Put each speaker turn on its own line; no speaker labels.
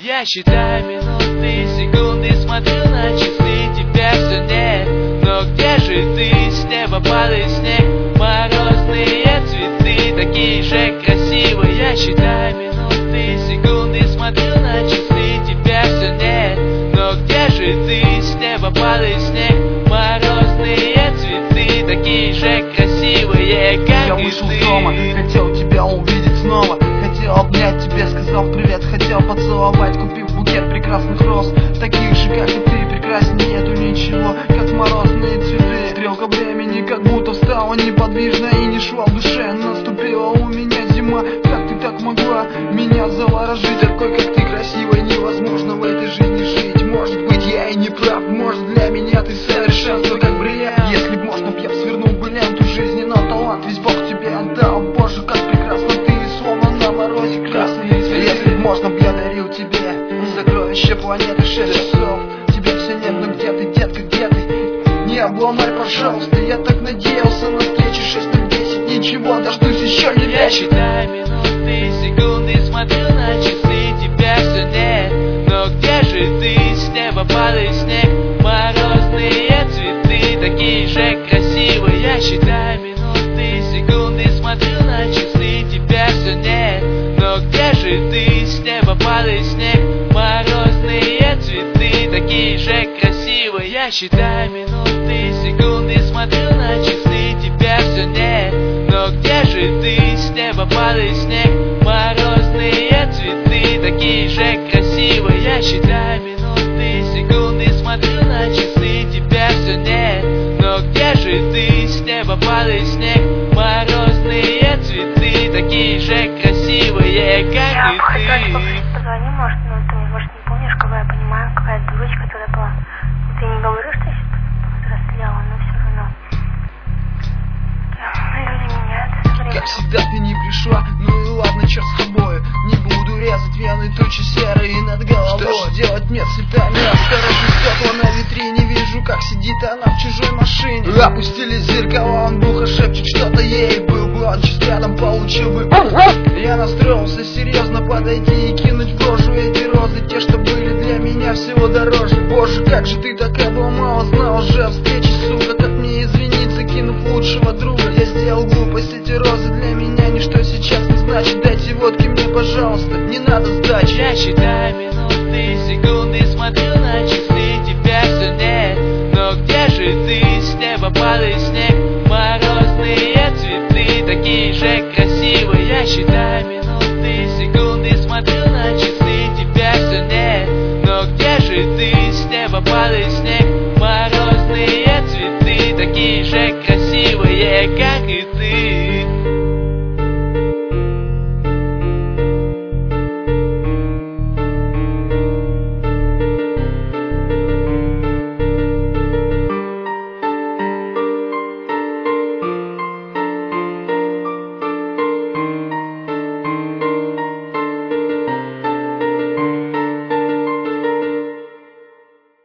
Я считаю минуты, секунды, смотрю на часы, тебя все нет. Но где же ты? С неба падает снег, морозные цветы, такие же красивые. Я считаю минуты, секунды, смотрю на часы, тебя все нет. Но где же ты? С неба падает снег, морозные цветы, такие же красивые, как
я
и
вышел
ты.
из дома, хотел тебя увидеть снова, хотел обнять тебя, сказал привет, хотел поцеловать, купив букет прекрасных роз, таких же, как и ты, прекраснее нету ничего, как морозные цветы. Стрелка времени как будто встала неподвижно и не шла в душе, наступила у меня зима. Как ты так могла меня заворожить? Такой, как ты, красивой, невозможно в этой жизни жить. Может быть, я и не прав, может, для меня ты совершенство, как бриллиант. Если б можно, б я свернул бы ленту жизни, но талант весь Бог тебе отдал. Боже, как прекрасно ты, словно на морозе красный. Если б можно, б я дарил тебе сокровища планеты 6 часов. Тебе все нет, но где ты, детка, где ты? Не обломай, пожалуйста, я так надеялся на встречу 6 на 10. Ничего, дождусь еще не
Я
вечер.
считаю минуты, секунды, смотрю на часы, тебя все нет. Но где же ты? С неба падает снег, морозные цветы, такие же красивые. Я считаю минуты, секунды, смотрю на часы, тебя все нет. Но где же ты? С неба падает снег, морозные цветы, такие же красивые. Я считаю минуты, секунды, смотрю на часы, тебя все нет. Но где же ты? С неба падает снег, морозные цветы, такие же красивые. Я считаю минуты, секунды, смотрю на часы, тебя все нет. Но где же ты? С неба падает снег, морозные цветы, такие же красивые, как
Я
и
бы хотела
ты.
попросить, позвони, может, но ты, может, не помнишь, кого я понимаю, какая дурочка тогда была. Ты не говоришь, что я сейчас взрослела, но все равно. Люди меняются со временем.
Как всегда ты не пришла, ну и ладно, черт с тобой. Не буду резать вены, тучи серые над головой. Что ж делать мне цветами? Осторожно, стекла на витрине, вижу, как сидит она в чужой машине. Опустили зеркала, он глухо шепчет что-то ей. Был бы он чуть рядом, получил бы. Я настроился серьезно подойти и кинуть в рожу эти розы, те, что были для меня всего дороже. Боже, как же ты так обломала, знал уже о встрече, сука. Как мне извиниться, кинув лучшего друга? Я сделал глупость, эти розы для меня ничто сейчас не значит. Дайте водки мне, пожалуйста, не надо сдачи.
Я считаю минуты, секунды, смотрю на часы, тебя все нет. Но где же ты? С неба падает снег, морозные цветы, такие же красивые. Я считаю минуты, секунды, смотрю на часы, тебя все нет. Но где же ты? С неба падает снег, морозные цветы, такие же